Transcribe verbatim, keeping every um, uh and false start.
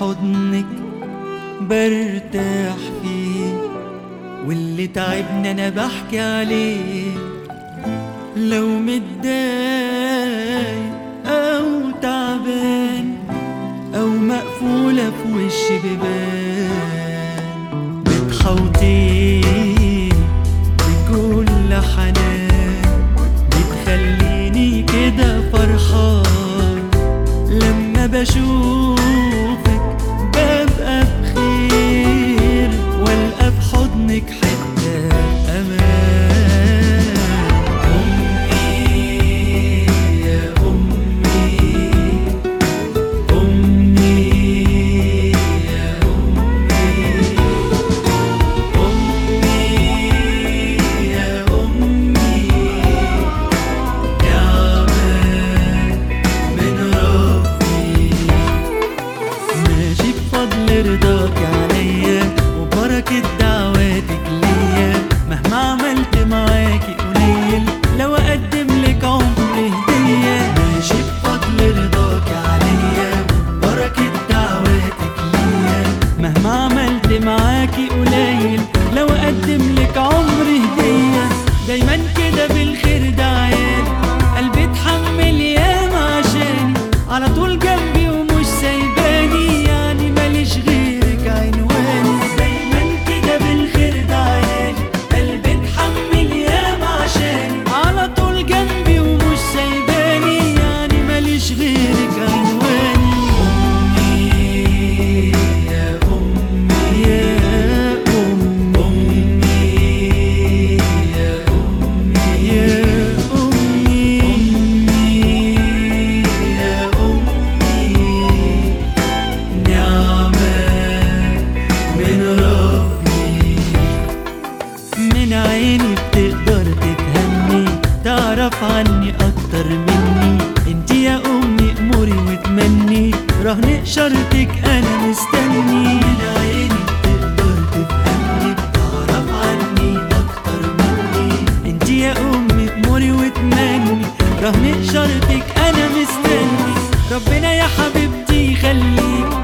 حضنك برتاح فيه، واللي تعبني انا بحكي عليه. لو متضايق او تعبان او مقفولة في وشي بيبان، بتحوطيني بكل حنان، بتخليني كده فرحان. لما بشوفك ببقى بخير، والقى في حضنك حتة امان. امي يا امي، امي يا امي، امي يا امي، نعمة من ربي. ماشي بفضل رضاك عليا وبركة دعواتك ليا، مهما عملت معاكي قليل لو اقدم لك عمري هدية. ماشي بفضل رضاك عليا وبركة دعواتك ليا، مهما عملت معاكي قليل لو اقدم لك عمري هدية. دايما كده بالخير دعيالي، قلبي اتحمل ياما عشاني، على طول جنبي ومش سايباني، يعني ماليش غيرك عنواني. دايما كده بالخير دعيالي، قلبي اتحمل ياما عشاني، على طول جنبي ومش سايباني، يعني ماليش غيرك عنواني. امي يا امي يا امي، يا امي يا امي، امي يا امي، نعمة من ربي. من عيني بتقدر تفهمني، تعرف عني اكتر مني. انتي يا امي اموري وتمني، رهن اشارتك انا مستني. من عيني بتقدر تفهمني، تعرف عني اكتر مني. انتي يا امي اموري وتمني، رهن اشارتك انا مستني. ربنا يا حبيبتي يخليك